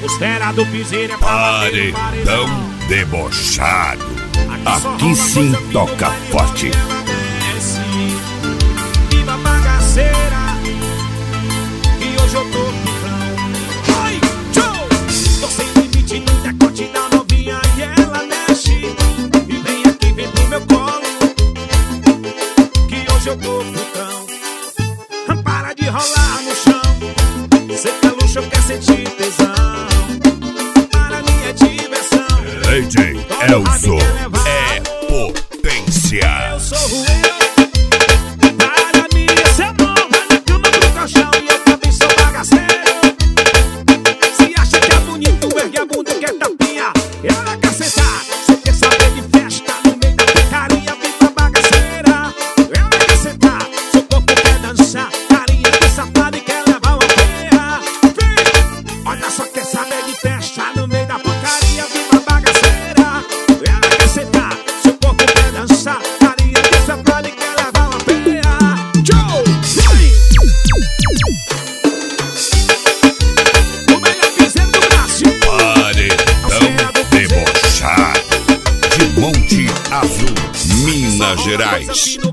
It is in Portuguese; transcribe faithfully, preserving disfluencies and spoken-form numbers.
Costela do piseiro é pra bater no Paredão debochado. Aqui sim toca forte. Viva bagaceira, que hoje eu tô putão. Oi, tchau! Tô sem limite no decote da novinha e ela mexe. E vem aqui, vem pro meu colo, que hoje eu tô putão. Para de rolar no chão, cê quer luxo, quer sentir tesão. Para mim é diversão. D J Elzo é potência. Eu sou o eu. Para mim esse amor vai na cama do colchão e eu também sou bagaceiro. Se acha que é bonito, ergue a bunda que é tapinha. Ela quer sentar, cê quer saber de festa no meio da picaria, viva bagaceira. Ela quer sentar, seu corpo quer dançar, carinha de safado e quer levar uma feia. Vem, olha só, quer saber de festa no meio da porcaria, viva bagaceira. Ela quer sentar, seu corpo quer dançar, carinha de safado e quer levar uma feia. Joe, vem! O melhor piseiro do Brasil. Paredão debochado. De Monte Azul, Minas Gerais.